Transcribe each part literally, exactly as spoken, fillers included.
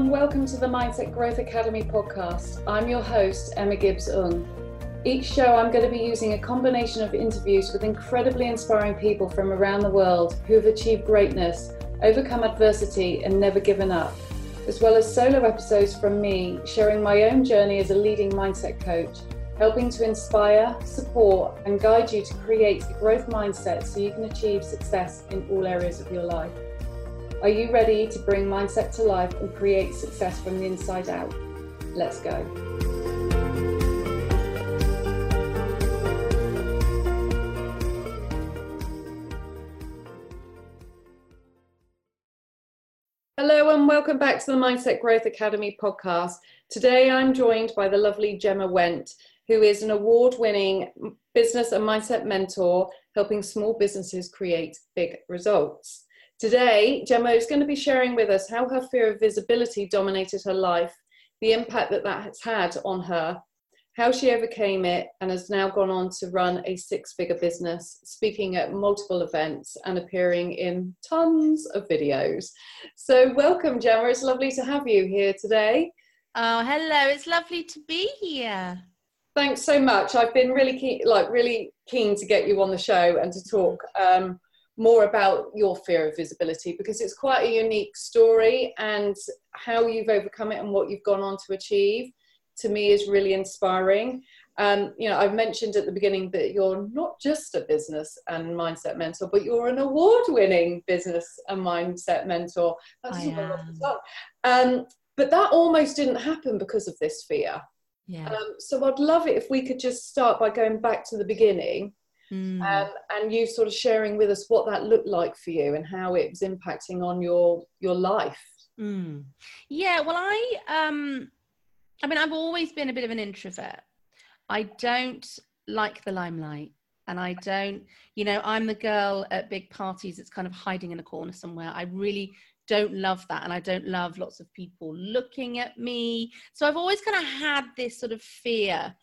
and welcome to the Mindset Growth Academy podcast. I'm your host, Emma Gibbs-Ung. Each show I'm going to be using a combination of interviews with incredibly inspiring people from around the world who have achieved greatness, overcome adversity and never given up, as well as solo episodes from me sharing my own journey as a leading mindset coach, helping to inspire, support and guide you to create a growth mindset so you can achieve success in all areas of your life. Are you ready to bring mindset to life and create success from the inside out? Let's go. Hello and welcome back to the Mindset Growth Academy podcast. Today I'm joined by the lovely Gemma Went, who is an award-winning business and mindset mentor, helping small businesses create big results. Today, Gemma is going to be sharing with us how her fear of visibility dominated her life, the impact that that has had on her, how she overcame it, and has now gone on to run a six-figure business, speaking at multiple events and appearing in tons of videos. So welcome, Gemma. It's lovely to have you here today. Oh, hello. It's lovely to be here. Thanks so much. I've been really keen, like really keen to get you on the show and to talk um, more about your fear of visibility, because it's quite a unique story, and how you've overcome it and what you've gone on to achieve, to me, is really inspiring. Um, you know, I've mentioned at the beginning that you're not just a business and mindset mentor, but you're an award-winning business and mindset mentor. That's I am. Um, but that almost didn't happen because of this fear. Yeah. Um, so I'd love it if we could just start by going back to the beginning. Mm. Um, and you sort of sharing with us what that looked like for you and how it was impacting on your your life. Mm. Yeah, well, I, um, I mean, I've always been a bit of an introvert. I don't like the limelight, and I don't, you know, I'm the girl at big parties that's kind of hiding in a corner somewhere. I really don't love that, and I don't love lots of people looking at me. So I've always kind of had this sort of fear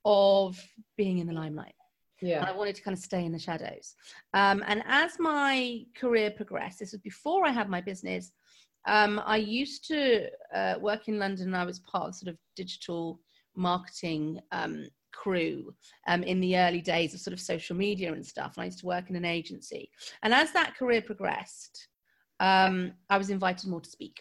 of being in the limelight. Yeah. And I wanted to kind of stay in the shadows. Um, and as my career progressed, this was before I had my business, um, I used to uh, work in London, and I was part of sort of digital marketing um, crew um, in the early days of sort of social media and stuff. And I used to work in an agency. And as that career progressed, um, I was invited more to speak.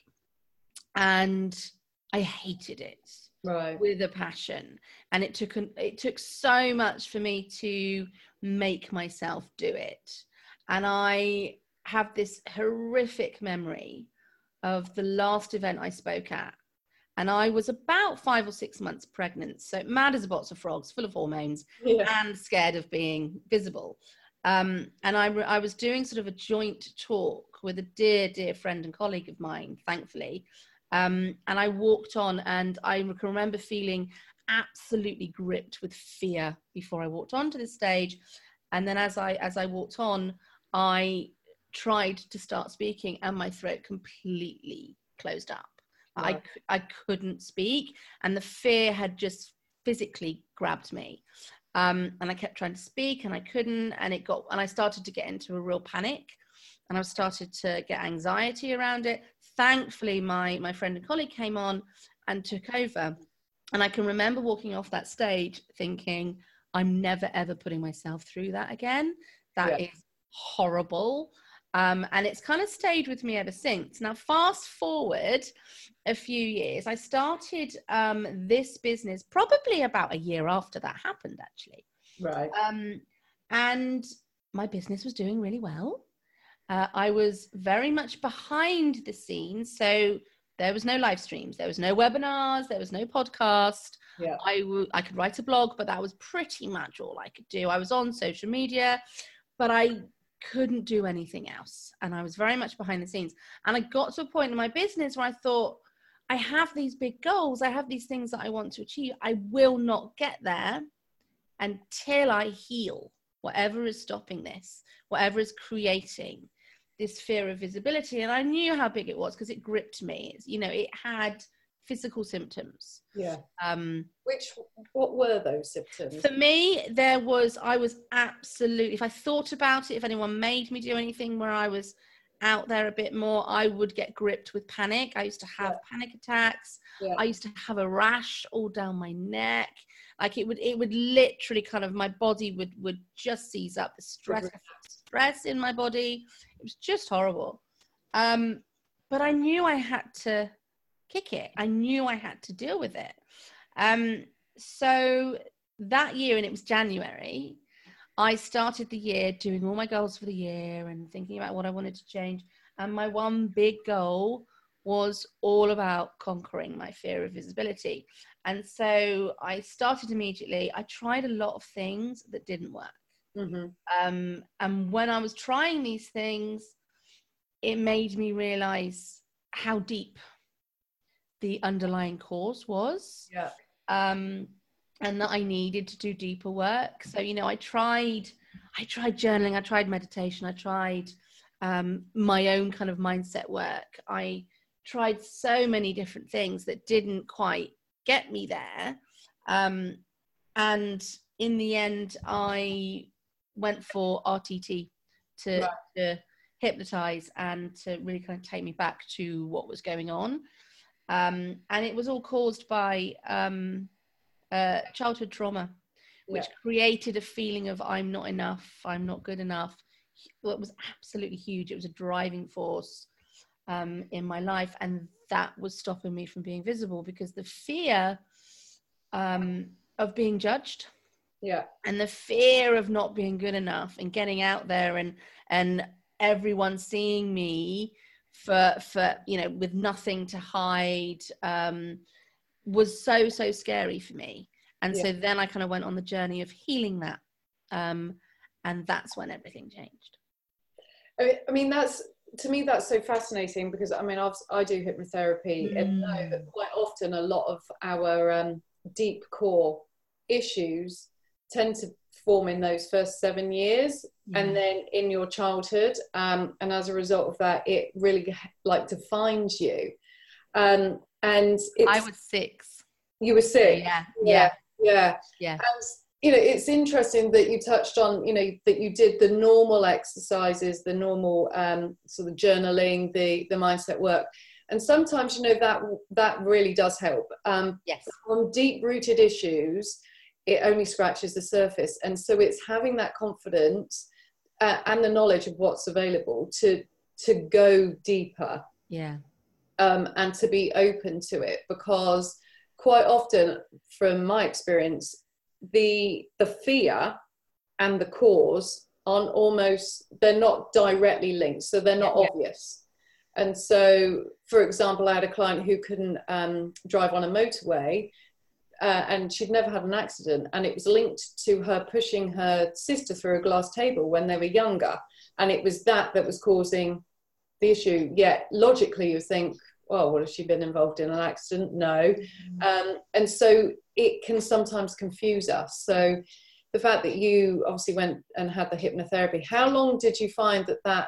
And I hated it. Right. With a passion, and it took an, it took so much for me to make myself do it. And I have this horrific memory of the last event I spoke at, and I was about five or six months pregnant, so mad as a box of frogs, full of hormones, Yeah. and scared of being visible. Um, and I, I was doing sort of a joint talk with a dear, dear friend and colleague of mine, thankfully. Um, and I walked on, and I can remember feeling absolutely gripped with fear before I walked onto the stage. And then as I, as I walked on, I tried to start speaking, and my throat completely closed up. Right. I, I couldn't speak, and the fear had just physically grabbed me. Um, and I kept trying to speak, and I couldn't, and it got, and I started to get into a real panic, and I started to get anxiety around it. Thankfully, my, my friend and colleague came on and took over. And I can remember walking off that stage thinking, I'm never, ever putting myself through that again. That yeah. is horrible. Um, and it's kind of stayed with me ever since. Now, fast forward a few years, I started um, this business probably about a year after that happened, actually. Right. Um, and my business was doing really well. Uh, I was very much behind the scenes. So there was no live streams, there was no webinars, there was no podcast. Yeah. I, w- I could write a blog, but that was pretty much all I could do. I was on social media, but I couldn't do anything else. And I was very much behind the scenes. And I got to a point in my business where I thought, I have these big goals. I have these things that I want to achieve. I will not get there until I heal whatever is stopping this, whatever is creating this fear of visibility. And I knew how big it was because it gripped me. It's, you know, it had physical symptoms. Yeah. Um, Which, what were those symptoms? For me, there was, I was absolutely, if I thought about it, if anyone made me do anything where I was out there a bit more, I would get gripped with panic. I used to have yeah. panic attacks. Yeah. I used to have a rash all down my neck. Like it would, it would literally kind of, my body would, would just seize up. The stress, stress in my body. It was just horrible. Um, but I knew I had to kick it. I knew I had to deal with it. Um, so that year, and it was January, I started the year doing all my goals for the year and thinking about what I wanted to change. And my one big goal was all about conquering my fear of visibility. And so I started immediately. I tried a lot of things that didn't work. Mm-hmm. Um, and when I was trying these things, it made me realize how deep the underlying cause was. Yeah. Um, and that I needed to do deeper work. So, you know, I tried, I tried journaling, I tried meditation, I tried um, my own kind of mindset work. I tried so many different things that didn't quite get me there. Um, and in the end, I went for R T T to, right. to hypnotize and to really kind of take me back to what was going on. Um, and it was all caused by um, uh, childhood trauma, which yeah. created a feeling of I'm not enough, I'm not good enough. Well, it was absolutely huge. It was a driving force um, in my life. And that was stopping me from being visible, because the fear um, of being judged, yeah, and the fear of not being good enough and getting out there and, and everyone seeing me for, for, you know, with nothing to hide, um, was so, so scary for me. And yeah. so then I kind of went on the journey of healing that. Um, and that's when everything changed. I mean, that's, to me, that's so fascinating, because I mean, I've, I do hypnotherapy mm. and know that quite often a lot of our um, deep core issues tend to form in those first seven years yeah. and then in your childhood. Um, and as a result of that, it really like defines you. Um, and it's, I was six. You were six? Yeah. Yeah. Yeah. Yeah. yeah. And, you know, it's interesting that you touched on, you know, that you did the normal exercises, the normal um, sort of journaling, the, the mindset work. And sometimes, you know, that, that really does help. Um, yes. On deep-rooted issues, it only scratches the surface. And so it's having that confidence uh, and the knowledge of what's available to, to go deeper. Yeah. Um, and to be open to it, because quite often, from my experience, the the fear and the cause aren't almost, they're not directly linked, so they're not yeah, obvious. Yeah. And so, for example, I had a client who couldn't um, drive on a motorway, uh, and she'd never had an accident, and it was linked to her pushing her sister through a glass table when they were younger, and it was that that was causing the issue. Yet logically you think, well, what, has she been involved in an accident? No. Mm-hmm. Um, and so it can sometimes confuse us. So the fact that you obviously went and had the hypnotherapy, how long did you find that that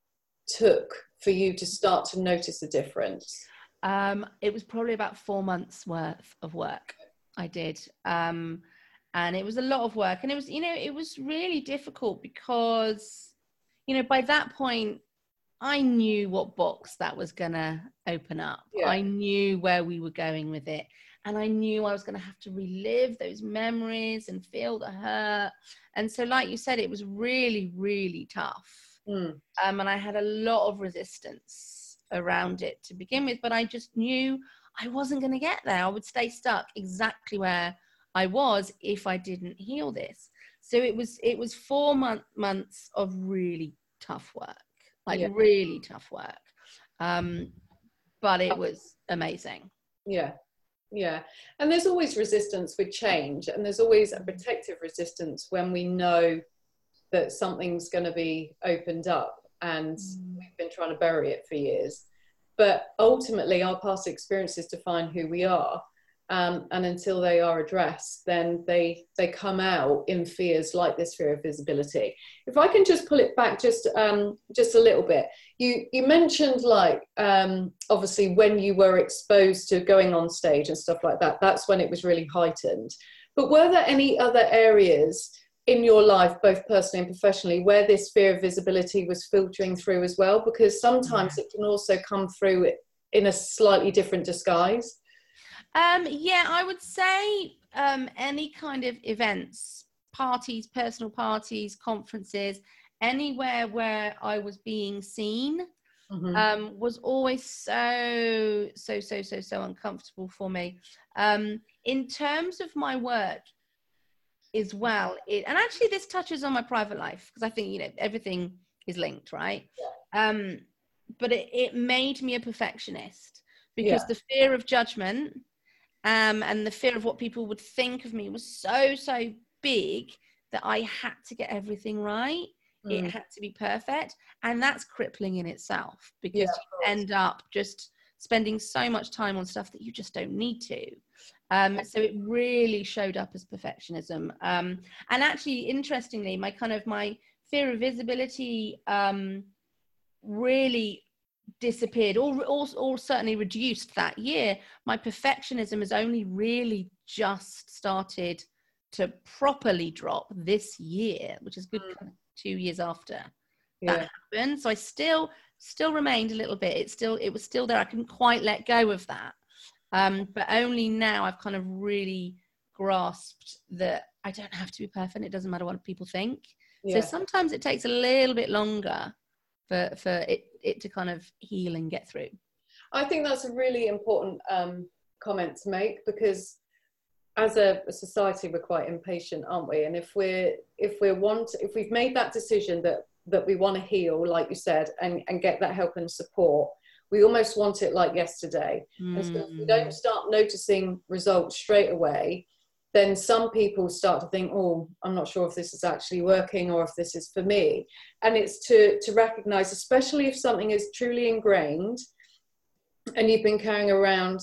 took for you to start to notice a difference? Um, it was probably about four months worth of work I did. Um, and it was a lot of work. And it was, you know, it was really difficult because, you know, by that point, I knew what box that was going to open up. Yeah. I knew where we were going with it. And I knew I was going to have to relive those memories and feel the hurt. And so, like you said, it was really, really tough. Mm. Um, and I had a lot of resistance around it to begin with, but I just knew I wasn't going to get there. I would stay stuck exactly where I was if I didn't heal this. So it was, it was four month, months of really tough work. Like yeah. really tough work. Um, but it was amazing. Yeah. Yeah. And there's always resistance with change, and there's always a protective resistance when we know that something's going to be opened up and mm. we've been trying to bury it for years. But ultimately our past experiences define who we are. Um, and until they are addressed, then they they come out in fears like this fear of visibility. If I can just pull it back just um, just a little bit, you you mentioned like um, obviously when you were exposed to going on stage and stuff like that, that's when it was really heightened. But were there any other areas in your life, both personally and professionally, where this fear of visibility was filtering through as well? Because sometimes yeah. it can also come through in a slightly different disguise. Um, yeah, I would say um, any kind of events, parties, personal parties, conferences, anywhere where I was being seen, mm-hmm. um, was always so, so, so, so, so uncomfortable for me. Um, in terms of my work as well, it, and actually this touches on my private life, because I think, you know, everything is linked, right? Yeah. Um, but it, it made me a perfectionist, because yeah. the fear of judgment um, and the fear of what people would think of me was so, so big that I had to get everything right. Mm. It had to be perfect. And that's crippling in itself, because yeah, you end up just spending so much time on stuff that you just don't need to. Um, so it really showed up as perfectionism. Um, and actually, interestingly, my kind of my fear of visibility um, really disappeared, or, or, or certainly reduced that year. My perfectionism has only really just started to properly drop this year, which is good mm. kind of two years after yeah. that happened. So I still still remained a little bit. It still it was still there. I couldn't quite let go of that. Um, but only now I've kind of really grasped that I don't have to be perfect. It doesn't matter what people think. Yeah. So sometimes it takes a little bit longer for, for it, it to kind of heal and get through. I think that's a really important um, comment to make, because as a, a society, we're quite impatient, aren't we? And if we're, if we're want, if we've made that decision that, that we want to heal, like you said, and, and get that help and support, we almost want it like yesterday. Mm. And so if we don't start noticing results straight away, then some people start to think, oh, I'm not sure if this is actually working or if this is for me. And it's to, to recognize, especially if something is truly ingrained and you've been carrying around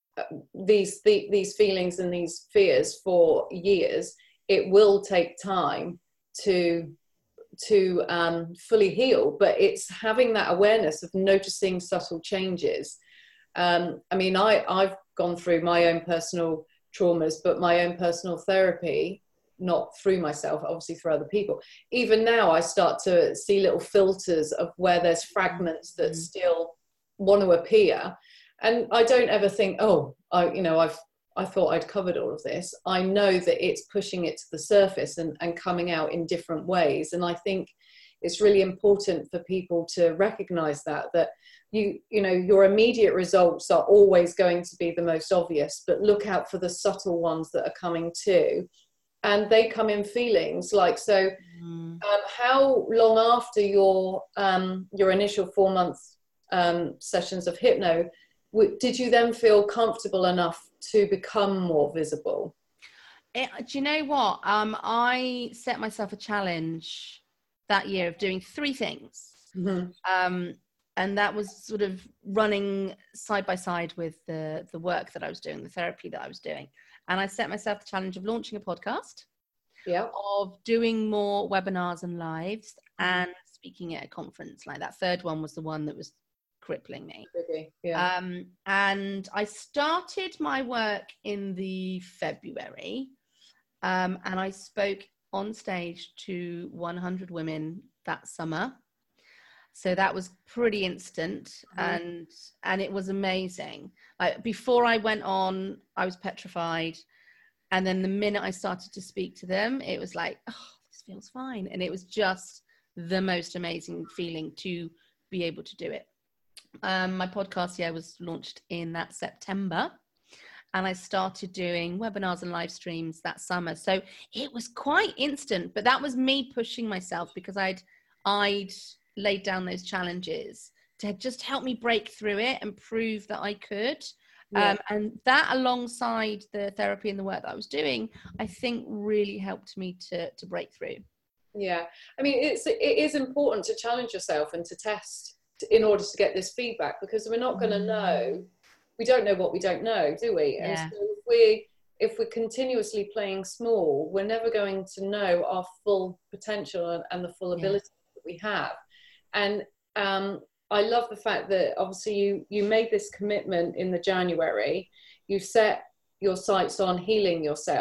these, the, these feelings and these fears for years, it will take time to to um, fully heal, but it's having that awareness of noticing subtle changes. Um, I mean, I, I've gone through my own personal traumas, but my own personal therapy, not through myself, obviously through other people. Even now I start to see little filters of where there's fragments that mm-hmm. still want to appear. And I don't ever think, oh, I, you know, I've, I thought I'd covered all of this. I know that it's pushing it to the surface and, and coming out in different ways. And I think it's really important for people to recognize that, that you, you know, your immediate results are always going to be the most obvious, but look out for the subtle ones that are coming too. And they come in feelings like, so mm. um, how long after your, um, your initial four month um, sessions of hypno, did you then feel comfortable enough to become more visible? It, do you know what? Um, I set myself a challenge that year of doing three things. Mm-hmm. Um, and that was sort of running side by side with the, the work that I was doing, the therapy that I was doing. And I set myself the challenge of launching a podcast, yeah, of doing more webinars and lives, and speaking at a conference. Like that third one was the one that was crippling me. Okay, yeah. Um, and I started my work in the February, um, and I spoke on stage to one hundred women that summer. So that was pretty instant, mm-hmm. and and it was amazing. Like before I went on, I was petrified, and then the minute I started to speak to them, it was like, oh, this feels fine, and it was just the most amazing feeling to be able to do it. Um, my podcast, yeah, was launched in that September, and I started doing webinars and live streams that summer. So it was quite instant, but that was me pushing myself, because I'd I'd laid down those challenges to just help me break through it and prove that I could. Yeah. Um, and that, alongside the therapy and the work that I was doing, I think really helped me to to break through. Yeah, I mean, it's it is important to challenge yourself and to test in order to get this feedback, because we're not going to know, we don't know what we don't know, do we? Yeah. And so if we if we're continuously playing small, we're never going to know our full potential and, and the full ability yeah. that we have. And um, I love the fact that obviously you you made this commitment in the January. You set your sights on healing yourself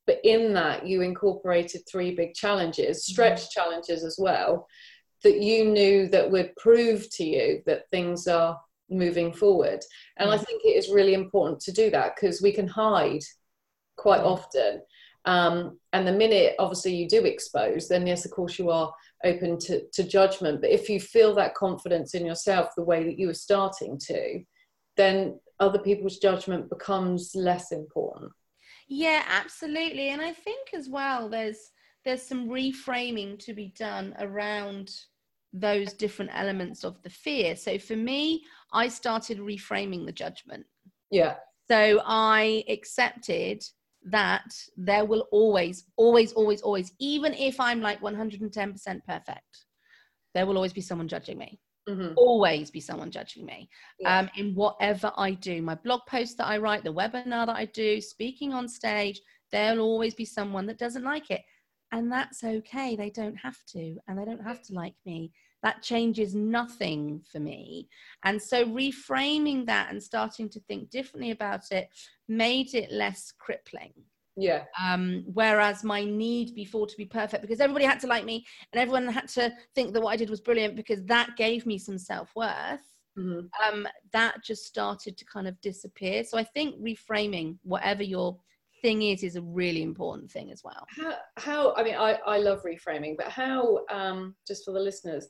but in that you incorporated three big challenges, stretch mm-hmm. challenges as well, that you knew that would prove to you that things are moving forward. And mm-hmm. I think it is really important to do that, because we can hide quite mm-hmm. often. Um, and the minute, obviously, you do expose, then yes, of course, you are open to, to judgment. But if you feel that confidence in yourself the way that you were starting to, then other people's judgment becomes less important. Yeah, absolutely. And I think as well, there's there's some reframing to be done around those different elements of the fear. So for me, I started reframing the judgment. Yeah. So I accepted that there will always, always, always, always, even if I'm like one hundred ten percent perfect, there will always be someone judging me. Mm-hmm. Always be someone judging me. Yeah. Um, in whatever I do, my blog post that I write, the webinar that I do, speaking on stage, there'll always be someone that doesn't like it. And that's okay. They don't have to, and they don't have to like me. That changes nothing for me. And so reframing that and starting to think differently about it made it less crippling. Yeah. Um, whereas my need before to be perfect, because everybody had to like me and everyone had to think that what I did was brilliant, because that gave me some self-worth. Mm-hmm. Um, that just started to kind of disappear. So I think reframing whatever your thing is is a really important thing as well. How, how I mean, I, I love reframing, but how, um, just for the listeners,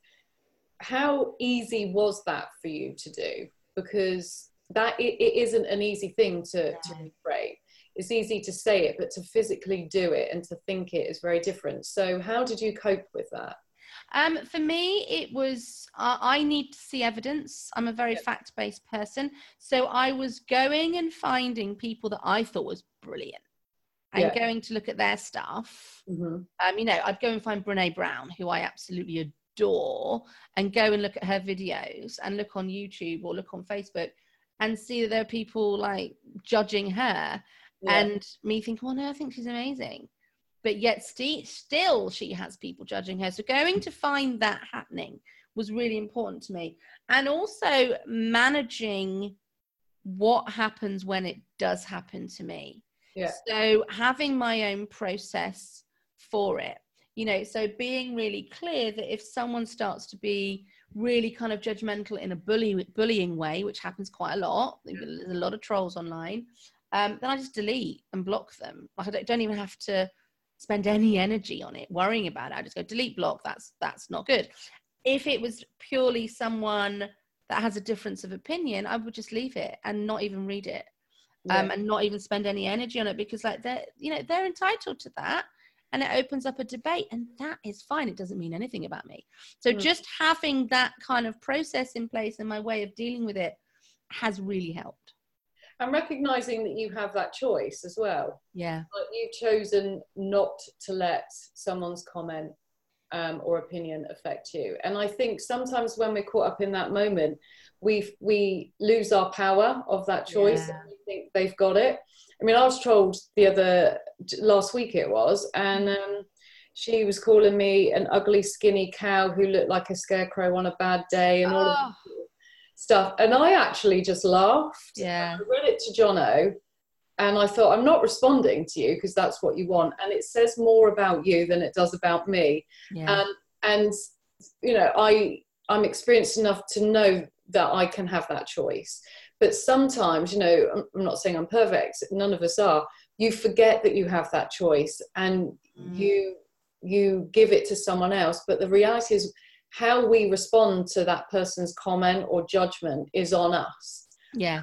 how easy was that for you to do? Because that it, it isn't an easy thing to, no. to reframe. It's easy to say it, but to physically do it and to think it is very different. So how did you cope with that? Um, for me, it was, uh, I need to see evidence. I'm a very yeah. fact-based person. So I was going and finding people that I thought was brilliant and yeah. going to look at their stuff. Mm-hmm. Um, you know, I'd go and find Brené Brown, who I absolutely adore, and go and look at her videos and look on YouTube or look on Facebook and see that there are people like judging her. Yeah. And me thinking, well, no, I think she's amazing. But yet st- still she has people judging her. So going to find that happening was really important to me. And also managing what happens when it does happen to me. Yeah. So having my own process for it, you know, so being really clear that if someone starts to be really kind of judgmental in a bully, bullying way, which happens quite a lot, there's a lot of trolls online, Um, then I just delete and block them. Like I don't, don't even have to spend any energy on it, worrying about it. I just go delete, block. That's that's not good. If it was purely someone that has a difference of opinion, I would just leave it and not even read it, yeah. um, and not even spend any energy on it, because like they're, you know, they're entitled to that, and it opens up a debate, and that is fine. It doesn't mean anything about me. So mm. just having that kind of process in place and my way of dealing with it has really helped. And recognizing that you have that choice as well. Yeah. Like you've chosen not to let someone's comment um, or opinion affect you. And I think sometimes when we're caught up in that moment, we we lose our power of that choice. Yeah. And we think they've got it. I mean, I was trolled the other, last week it was, and um, she was calling me an ugly, skinny cow who looked like a scarecrow on a bad day and all oh. of stuff, and I actually just laughed. Yeah. I read it to Jono and I thought, I'm not responding to you because that's what you want, and it says more about you than it does about me. Yeah. Um, and you know, I I'm experienced enough to know that I can have that choice, but sometimes, you know, I'm, I'm not saying I'm perfect, none of us are, you forget that you have that choice and mm. you you give it to someone else. But the reality is, how we respond to that person's comment or judgment is on us. Yeah.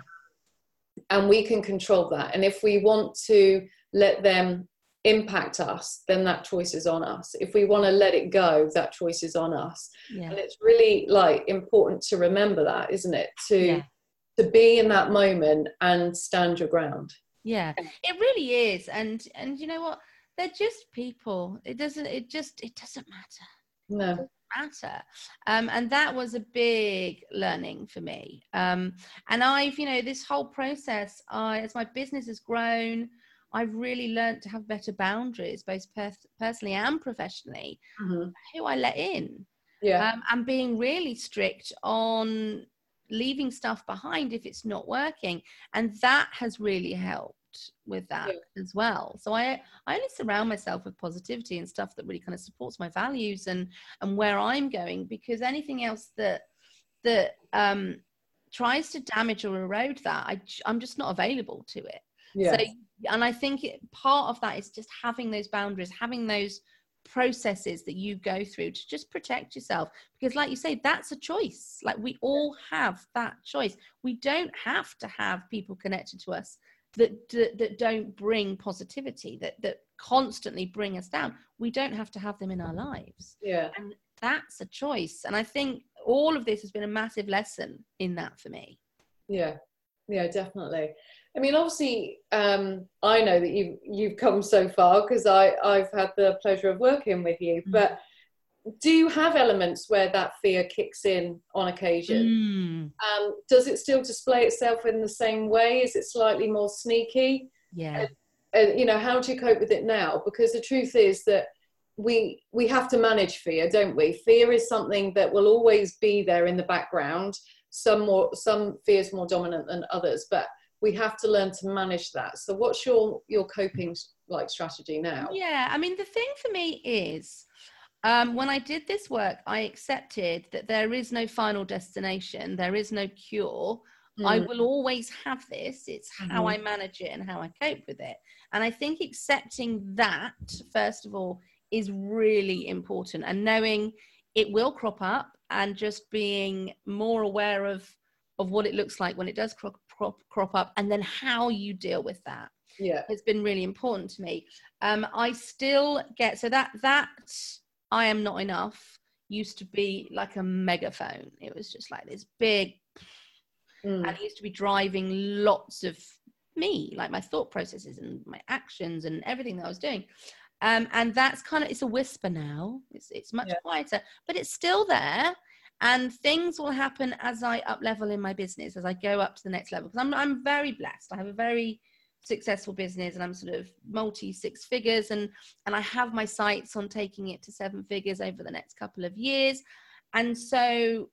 And we can control that. And if we want to let them impact us, then that choice is on us. If we want to let it go, that choice is on us. Yeah. And it's really like important to remember that, isn't it? To, yeah. to be in that moment and stand your ground. Yeah, it really is. And, and you know what? They're just people. It doesn't, it just, it doesn't matter. No. matter um and that was a big learning for me, um and I've, you know, this whole process, I as my business has grown, I've really learned to have better boundaries, both per- personally and professionally, mm-hmm. who I let in, yeah um, and being really strict on leaving stuff behind if it's not working, and that has really helped. with that yeah. as well. So I I only surround myself with positivity and stuff that really kind of supports my values and and where I'm going, because anything else that that um tries to damage or erode that, I I'm just not available to it. Yeah. So, and I think it, part of that is just having those boundaries, having those processes that you go through to just protect yourself, because like you say, that's a choice. Like we all have that choice. We don't have to have people connected to us that that, that don't bring positivity, that that constantly bring us down. We don't have to have them in our lives. Yeah. And that's a choice. And I think all of this has been a massive lesson in that for me. Yeah, yeah, definitely. I mean, obviously, um, I know that you've you've come so far because I I've had the pleasure of working with you. Mm. But do you have elements where that fear kicks in on occasion? Mm. Um, does it still display itself in the same way? Is it slightly more sneaky? Yeah. And, and you know, how do you cope with it now? Because the truth is that we we have to manage fear, don't we? Fear is something that will always be there in the background. Some more, some fears more dominant than others, but we have to learn to manage that. So what's your your coping like strategy now? Yeah, I mean, the thing for me is um when I did this work, I accepted that there is no final destination, there is no cure. Mm. I will always have this. It's how mm-hmm. I manage it and how I cope with it. And I think accepting that, first of all, is really important, and knowing it will crop up and just being more aware of of what it looks like when it does crop crop, crop up, and then how you deal with that. Yeah, it's been really important to me. um I still get, so that that I am not enough used to be like a megaphone. It was just like this big mm. and it used to be driving lots of me, like my thought processes and my actions and everything that I was doing. Um, and that's kind of, it's a whisper now. It's it's much yeah. quieter, but it's still there. And things will happen as I up level in my business, as I go up to the next level. Because I'm I'm very blessed. I have a very successful business, and I'm sort of multi six figures, and and I have my sights on taking it to seven figures over the next couple of years. And so,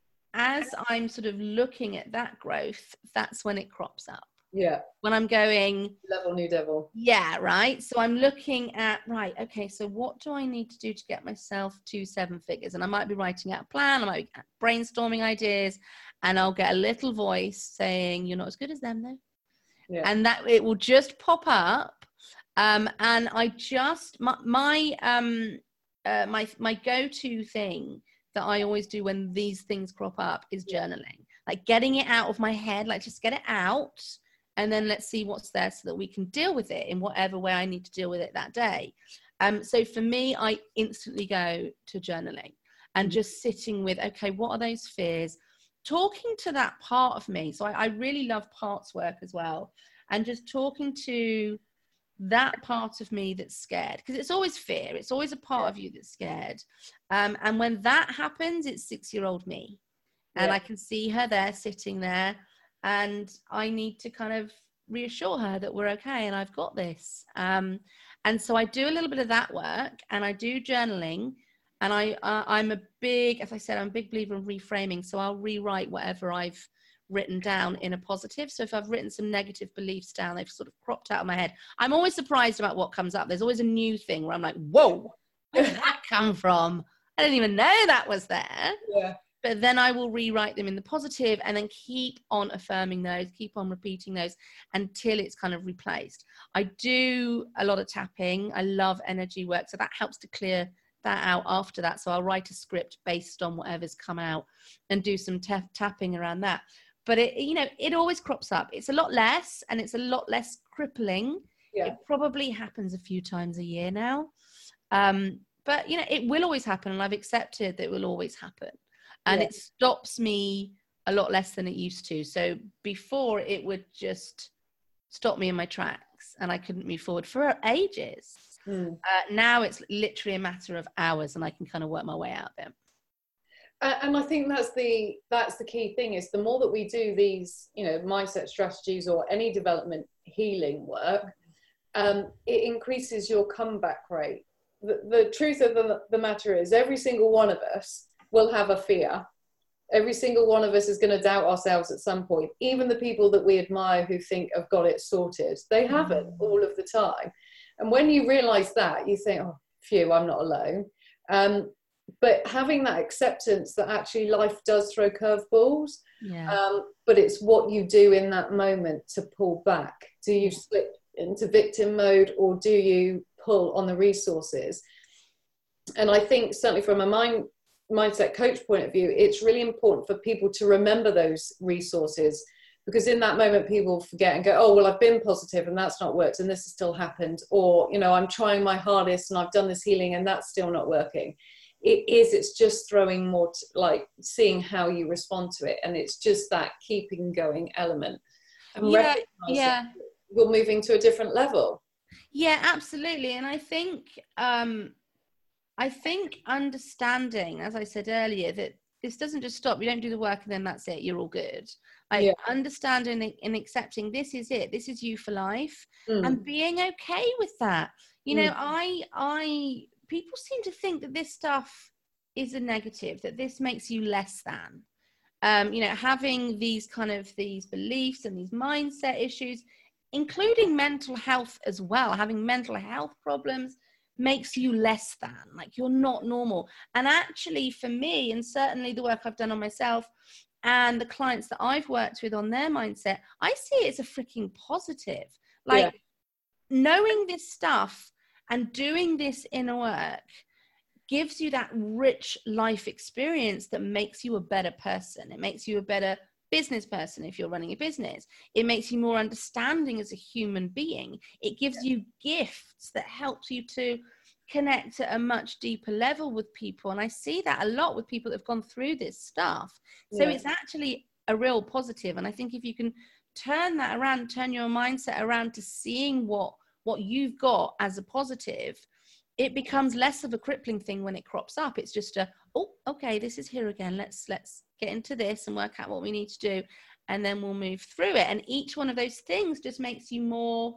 as I'm sort of looking at that growth, that's when it crops up. Yeah. When I'm going level, new devil. Yeah, right. So I'm looking at, right, okay, so what do I need to do to get myself to seven figures? And I might be writing out a plan, I might be brainstorming ideas, and I'll get a little voice saying, you're not as good as them though. Yeah. And that it will just pop up. Um, and I just, my, my, um, uh, my, my go-to thing that I always do when these things crop up is journaling, like getting it out of my head, like just get it out. And then let's see what's there so that we can deal with it in whatever way I need to deal with it that day. Um, so for me, I instantly go to journaling and just sitting with, okay, what are those fears? Talking to that part of me. So I, I really love parts work as well. And just talking to that part of me that's scared, because it's always fear. It's always a part of you that's scared. Um, and when that happens, it's six-year-old me. And yeah. I can see her there sitting there. And I need to kind of reassure her that we're okay and I've got this. Um, and so I do a little bit of that work, and I do journaling. And I, uh, I'm a big, as I said, I'm a big believer in reframing. So I'll rewrite whatever I've written down in a positive. So if I've written some negative beliefs down, they've sort of cropped out of my head. I'm always surprised about what comes up. There's always a new thing where I'm like, whoa, where did that come from? I didn't even know that was there. Yeah. But then I will rewrite them in the positive, and then keep on affirming those, keep on repeating those until it's kind of replaced. I do a lot of tapping. I love energy work. So that helps to clear that out after that. So I'll write a script based on whatever's come out and do some ta- tapping around that. But it, you know, it always crops up. It's a lot less, and it's a lot less crippling. Yeah. It probably happens a few times a year now. Um, but, you know, it will always happen, and I've accepted that it will always happen. And yeah. it stops me a lot less than it used to. So before, it would just stop me in my tracks and I couldn't move forward for ages. Mm. Uh, now it's literally a matter of hours, and I can kind of work my way out of it. Uh, and I think that's the that's the key thing, is the more that we do these, you know, mindset strategies or any development healing work, um, it increases your comeback rate. The, the truth of the, the matter is, every single one of us will have a fear, Every single one of us is going to doubt ourselves at some point. Even the people that we admire who think have got it sorted, they haven't all of the time. And when you realize that, you think, oh, phew, I'm not alone. Um, but having that acceptance that actually life does throw curveballs, yeah. um, but it's what you do in that moment to pull back. Do you slip into victim mode, or do you pull on the resources? And I think certainly from a mind mindset coach point of view, it's really important for people to remember those resources, because in that moment people forget and go, oh, well, I've been positive and that's not worked and this has still happened, or, you know, I'm trying my hardest and I've done this healing and that's still not working. It is, it's just throwing more, t- like seeing how you respond to it. And it's just that keeping going element. And yeah yeah you're moving to a different level. Yeah, absolutely. And I think um I think understanding, as I said earlier, that this doesn't just stop. You don't do the work and then that's it. You're all good. Like yeah. understanding and accepting this is it. This is you for life, mm. and being okay with that. You know, mm. I, I, people seem to think that this stuff is a negative, that this makes you less than. Um, you know, having these kind of these beliefs and these mindset issues, including mental health as well, having mental health problems, makes you less than, like you're not normal. And actually for me, and certainly the work I've done on myself and the clients that I've worked with on their mindset, I see it as a freaking positive. Like yeah. knowing this stuff and doing this inner work gives you that rich life experience that makes you a better person. It makes you a better business person if you're running a business. It makes you more understanding as a human being. It gives you gifts that helps you to connect at a much deeper level with people. And I see that a lot with people that have gone through this stuff. So yeah. it's actually a real positive. And I think if you can turn that around, turn your mindset around to seeing what, what you've got as a positive, it becomes less of a crippling thing when it crops up. It's just a, oh, okay, this is here again. Let's, let's get into this and work out what we need to do. And then we'll move through it. And each one of those things just makes you more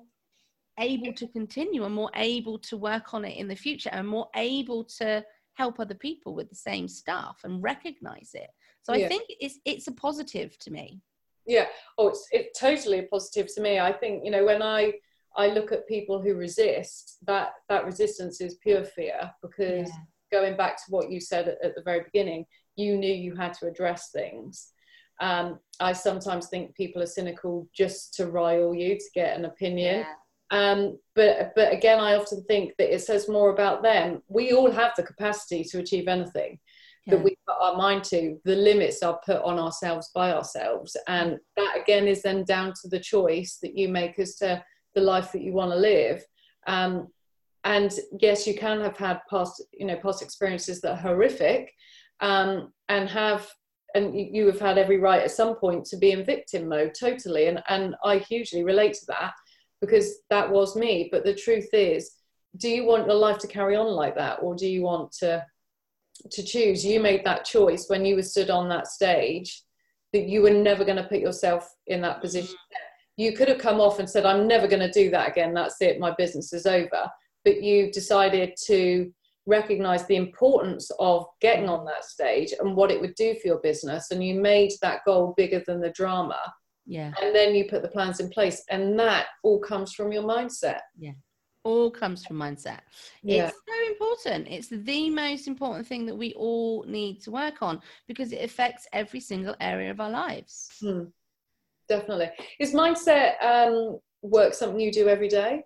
able to continue and more able to work on it in the future and more able to help other people with the same stuff and recognize it. So yeah. I think it's, it's a positive to me. Yeah. Oh, it's, it's totally a positive to me. I think, you know, when I, I look at people who resist, that that resistance is pure fear, because yeah. going back to what you said at, at the very beginning, you knew you had to address things. Um, I sometimes think people are cynical just to rile you, to get an opinion. Yeah. Um, but but again, I often think that it says more about them. We all have the capacity to achieve anything yeah. that we put our mind to. The limits are put on ourselves by ourselves. And that again is then down to the choice that you make as to the life that you want to live. Um, and yes, you can have had past, you know, past experiences that are horrific, um, and have, and you have had every right at some point to be in victim mode, totally. And, and I hugely relate to that, because that was me. But the truth is, do you want your life to carry on like that? Or do you want to, to choose? You made that choice when you were stood on that stage, that you were never going to put yourself in that position. You could have come off and said, I'm never going to do that again. That's it. My business is over. But you decided to recognize the importance of getting on that stage and what it would do for your business. And you made that goal bigger than the drama. Yeah. And then you put the plans in place. And that all comes from your mindset. Yeah. All comes from mindset. Yeah. It's so important. It's the most important thing that we all need to work on, because it affects every single area of our lives. Hmm. Definitely. Is mindset um, work something you do every day?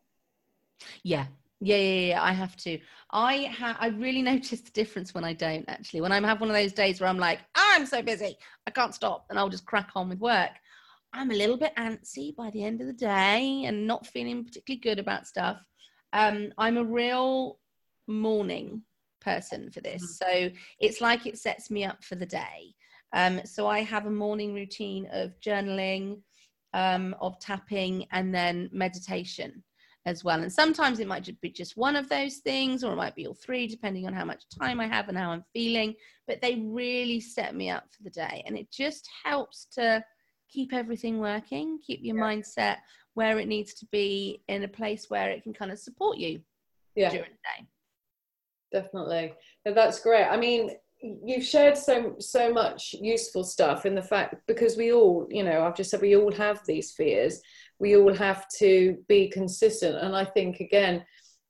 Yeah. Yeah, yeah, yeah. I have to. I have. I really notice the difference when I don't, actually. When I have one of those days where I'm like, I'm so busy, I can't stop, and I'll just crack on with work. I'm a little bit antsy by the end of the day and not feeling particularly good about stuff. Um, I'm a real morning person for this. Mm-hmm. So it's like it sets me up for the day. Um, so I have a morning routine of journaling, um, of tapping, and then meditation as well. And sometimes it might be just one of those things, or it might be all three, depending on how much time I have and how I'm feeling. But they really set me up for the day. And it just helps to keep everything working, keep your yeah. mindset where it needs to be, in a place where it can kind of support you yeah. during the day. Definitely. That's great. I mean, you've shared so so much useful stuff in the fact, because we all, you know, I've just said we all have these fears. We all have to be consistent. And I think, again,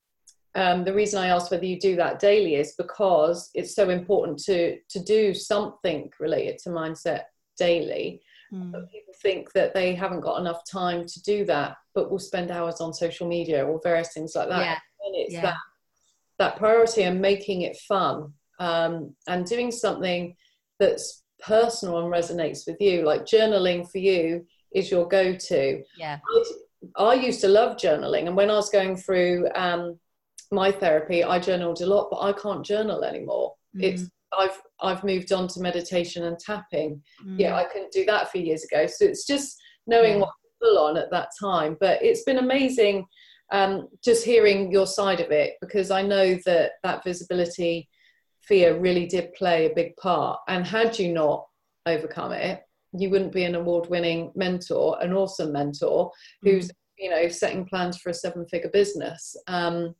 um, the reason I asked whether you do that daily is because it's so important to to do something related to mindset daily. Mm. But people think that they haven't got enough time to do that, but will spend hours on social media or various things like that. Yeah. And it's yeah. that that priority and making it fun, um, and doing something that's personal and resonates with you. Like journaling for you is your go-to. Yeah. I, I used to love journaling, and when I was going through um, my therapy, I journaled a lot, but I can't journal anymore. Mm. It's I've I've moved on to meditation and tapping. Mm. Yeah, I couldn't do that a few years ago. So it's just knowing yeah. what to pull on at that time. But it's been amazing um, just hearing your side of it, because I know that that visibility fear really did play a big part. And had you not overcome it, you wouldn't be an award-winning mentor, an awesome mentor who's, mm. you know, setting plans for a seven-figure business. Um,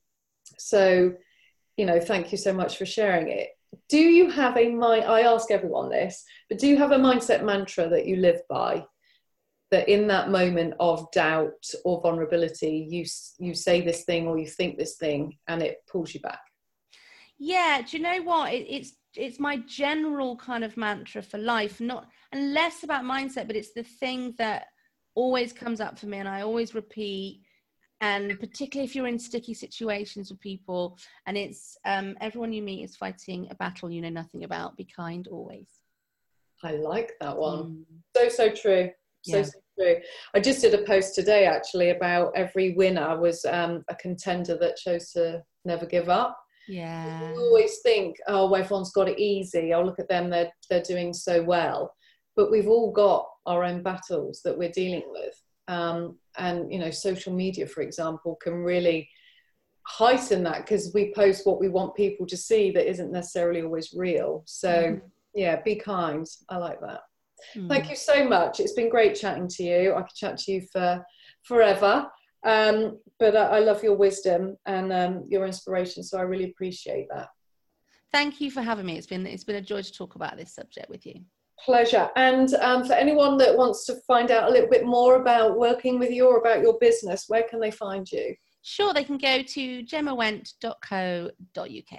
so, you know, thank you so much for sharing it. Do you have a mind? I ask everyone this, but do you have a mindset mantra that you live by? That in that moment of doubt or vulnerability, you you say this thing or you think this thing, and it pulls you back. Yeah, do you know what? It, it's it's my general kind of mantra for life, not and less about mindset, but it's the thing that always comes up for me, and I always repeat. And particularly if you're in sticky situations with people, and it's um, everyone you meet is fighting a battle you know nothing about. Be kind always. I like that one. Mm. So, so true. So, yeah. so true. I just did a post today actually about every winner was um, a contender that chose to never give up. Yeah. We always think, oh, well, everyone's got it easy. Oh, look at them. They're, they're doing so well. But we've all got our own battles that we're dealing with. Um, and, you know, social media, for example, can really heighten that, because we post what we want people to see that isn't necessarily always real. So, mm-hmm. yeah, be kind. I like that. Mm. Thank you so much. It's been great chatting to you. I could chat to you for forever. Um, but I, I love your wisdom and um, your inspiration. So I really appreciate that. Thank you for having me. It's been, it's been a joy to talk about this subject with you. Pleasure. And um, for anyone that wants to find out a little bit more about working with you or about your business, where can they find you? Sure, they can go to gemma went dot co dot uk.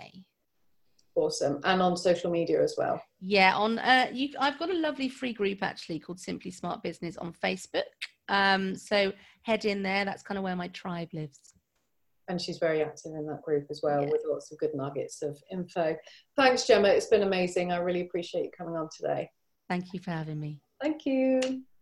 Awesome. And on social media as well. Yeah, on uh, you. I've got a lovely free group actually called Simply Smart Business on Facebook. Um, so head in there. That's kind of where my tribe lives. And she's very active in that group as well, yeah. with lots of good nuggets of info. Thanks, Gemma. It's been amazing. I really appreciate you coming on today. Thank you for having me. Thank you.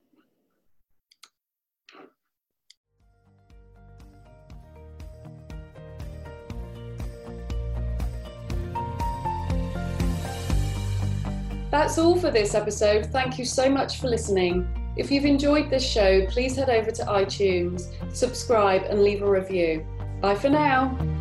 That's all for this episode. Thank you so much for listening. If you've enjoyed this show, please head over to iTunes, subscribe and leave a review. Bye for now.